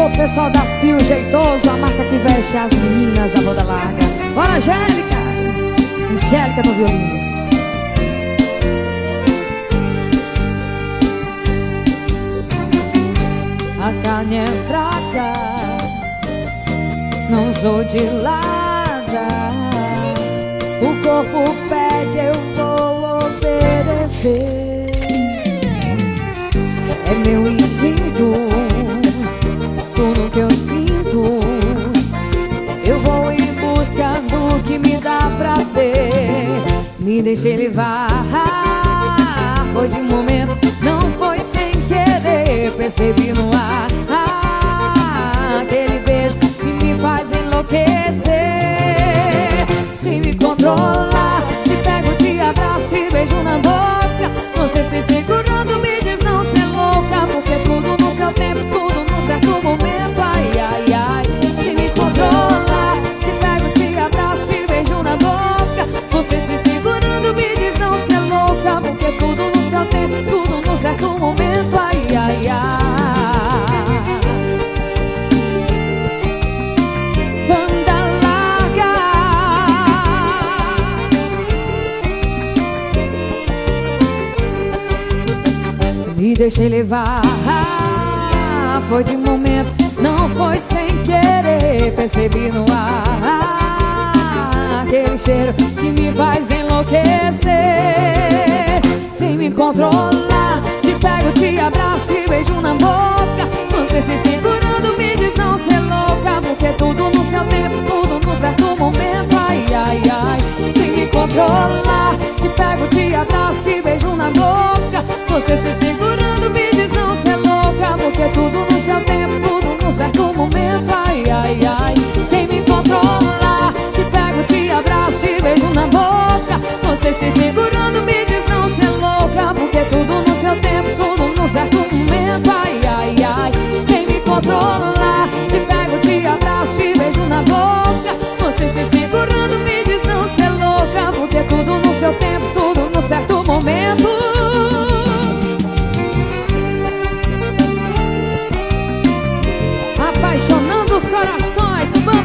Alô, pessoal da Fio Jeitoso, a marca que veste as meninas da banda larga. Bora, Angélica! Angélica no violino. A carne é fraca, não sou de lada. O corpo pede, eu vou obedecer. É meu instinto, tudo que eu sinto. Eu vou em busca do que me dá prazer. Me deixei levar, foi de um momento, não foi sem querer. Percebi no ar aquele beijo que me faz enlouquecer. Se me controlar, te pego, te abraço e beijo na boca. Você se segurando me diz não ser louca, porque tudo no seu tempo, tudo num certo momento. Ai, ai, ai. Se me controlar, te pego, te abraço e beijo na boca. Você se segurando me diz não ser louca, porque tudo no seu tempo, tudo num certo momento. Ai, ai, ai. Banda larga. Me deixei levar, foi de momento, não foi sem querer. Percebi no ar aquele cheiro que me faz enlouquecer. Sem me controlar, te pego, te abraço e beijo na boca. Você se segurando me diz não ser louca, porque tudo no seu tempo, tudo no certo momento. Ai, ai, ai. Sem me controlar, te pego, te abraço e beijo na boca. Você se segurando me diz não ser louca, porque tudo no seu tempo, tudo no certo momento. Ai, ai, ai. Sem me controlar, te pego, te abraço e beijo na boca. Você se segurando me diz não ser louca, porque tudo no seu tempo, tudo no certo momento. Ai, ai, ai. Sem me controlar, te pego, te abraço e beijo na boca. Você se segurando me diz não ser louca, porque tudo no seu tempo, tudo no certo momento. Apaixonando os corações,